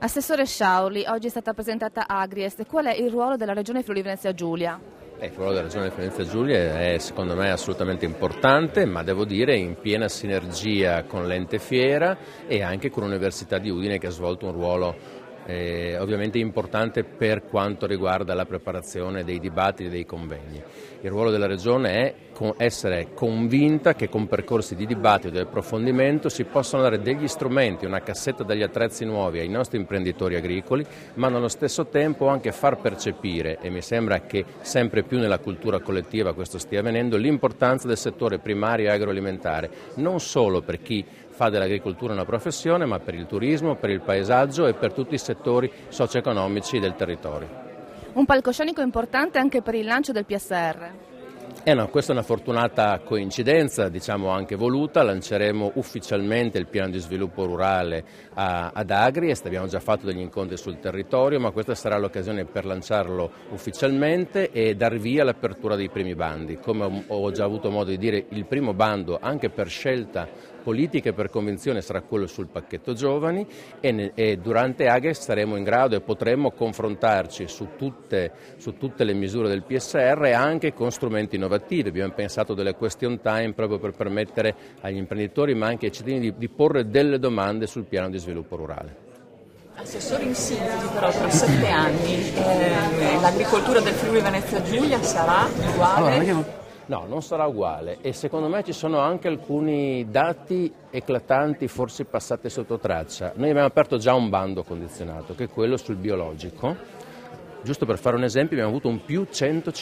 Assessore Sciaurli, oggi è stata presentata Agriest. Qual è il ruolo della Regione Friuli-Venezia Giulia? Il ruolo della Regione Venezia Giulia è secondo me assolutamente importante, ma devo dire in piena sinergia con l'ente Fiera e anche con l'Università di Udine, che ha svolto un ruolo ovviamente importante per quanto riguarda la preparazione dei dibattiti e dei convegni. Il ruolo della Regione è essere convinta che con percorsi di dibattito e di approfondimento si possano dare degli strumenti, una cassetta degli attrezzi nuovi ai nostri imprenditori agricoli, ma nello stesso tempo anche far percepire, e mi sembra che sempre più nella cultura collettiva questo stia avvenendo, l'importanza del settore primario e agroalimentare, non solo per chi fa dell'agricoltura una professione, ma per il turismo, per il paesaggio e per tutti i settori socio-economici del territorio. Un palcoscenico importante anche per il lancio del PSR. Questa è una fortunata coincidenza, diciamo anche voluta. Lanceremo ufficialmente il piano di sviluppo rurale ad Agriest. Abbiamo già fatto degli incontri sul territorio, ma questa sarà l'occasione per lanciarlo ufficialmente e dar via all'apertura dei primi bandi. Come ho già avuto modo di dire, il primo bando, anche per scelta politica e per convinzione, sarà quello sul pacchetto giovani e durante Agriest saremo in grado e potremo confrontarci su tutte le misure del PSR e anche con strumenti innovativi. Abbiamo pensato delle question time proprio per permettere agli imprenditori ma anche ai cittadini di porre delle domande sul piano di sviluppo rurale. Assessore, in sintesi però tra 7 anni l'agricoltura del Friuli Venezia Giulia sarà uguale? No, non sarà uguale e secondo me ci sono anche alcuni dati eclatanti forse passati sotto traccia. Noi abbiamo aperto già un bando condizionato che è quello sul biologico. Giusto per fare un esempio, abbiamo avuto un più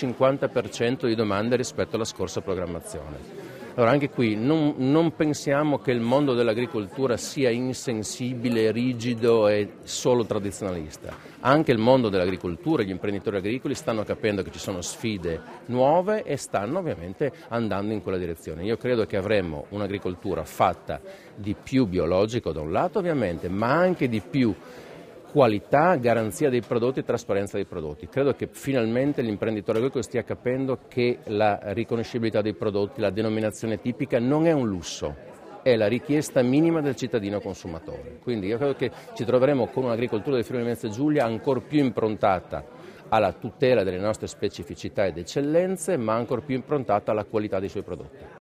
150% di domande rispetto alla scorsa programmazione. Allora anche qui non pensiamo che il mondo dell'agricoltura sia insensibile, rigido e solo tradizionalista. Anche il mondo dell'agricoltura, gli imprenditori agricoli stanno capendo che ci sono sfide nuove e stanno ovviamente andando in quella direzione. Io credo che avremo un'agricoltura fatta di più biologico da un lato ovviamente, ma anche di più qualità, garanzia dei prodotti e trasparenza dei prodotti. Credo che finalmente l'imprenditore agricolo stia capendo che la riconoscibilità dei prodotti, la denominazione tipica non è un lusso, è la richiesta minima del cittadino consumatore. Quindi io credo che ci troveremo con un'agricoltura del Friuli Venezia Giulia ancor più improntata alla tutela delle nostre specificità ed eccellenze, ma ancor più improntata alla qualità dei suoi prodotti.